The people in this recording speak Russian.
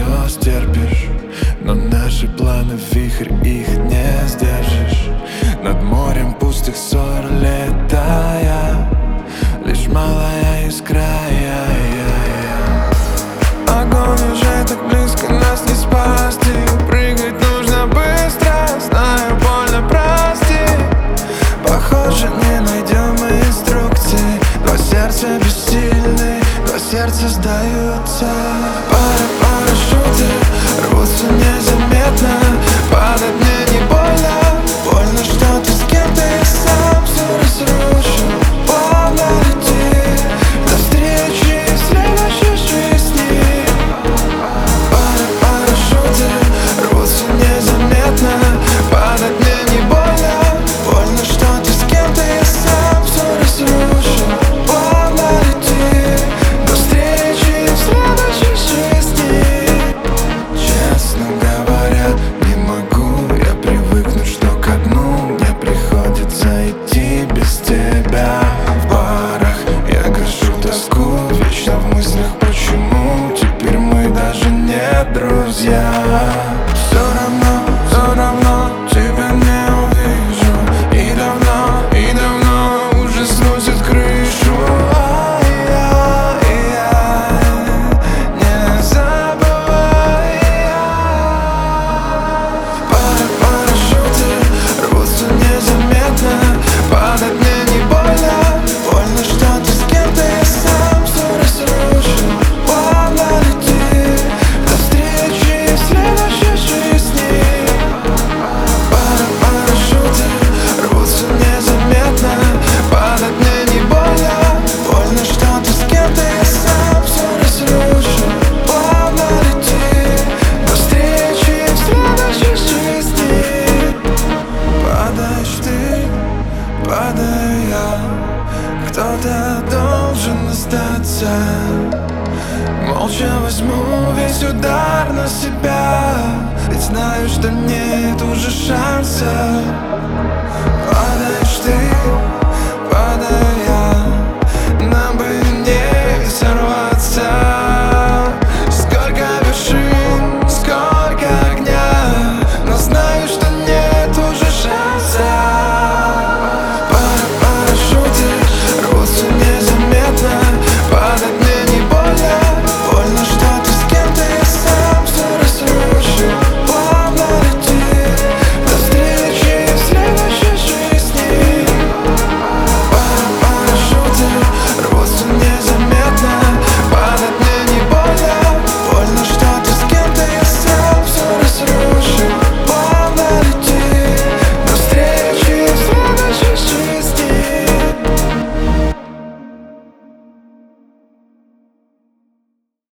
все стерпишь, но наши планы вихрь, их не сдержишь. Над морем пустых ссор летая, лишь малая искра. Огонь уже так близко, нас не спасти. Прыгать нужно быстро, знаю, больно, прости. Похоже, не найдем мы инструкции. Два сердца бессильны, два сердца сдаются. Парашюты рвутся незаметно. Падать мне не больно, больно, что ты с кем-то, я сам все разрушу. Плавно лети до встречи в следующей жизни. Парашюты рвутся незаметно. Падать мне не больно, больно, что ты с кем-то, я сам все разрушу. Плавно лети до встречи в следующей жизни. Честно говоря, не могу я привыкнуть, что ко дну мне приходится идти без тебя. В барах я гашу тоску, вечно в мыслях, почему теперь мы даже не друзья. Все равно тебя не увижу. И давно уже сносит крышу. Не забывай. Парашюты рвутся незаметно. Падать мне не больно, больно, что ты с кем-то, я сам все разрушу. Плавно лети до встречи в следующей жизни. Парашюты рвутся незаметно. Падать мне не больно, больно, что ты с кем-то, я сам все разрушу. Плавно лети до встречи в следующей жизни. Падаешь ты, падаю я. Кто-то должен остаться. Молча возьму весь удар на себя, ведь знаю, что нет уже шанса. Падаешь ты, падаю я.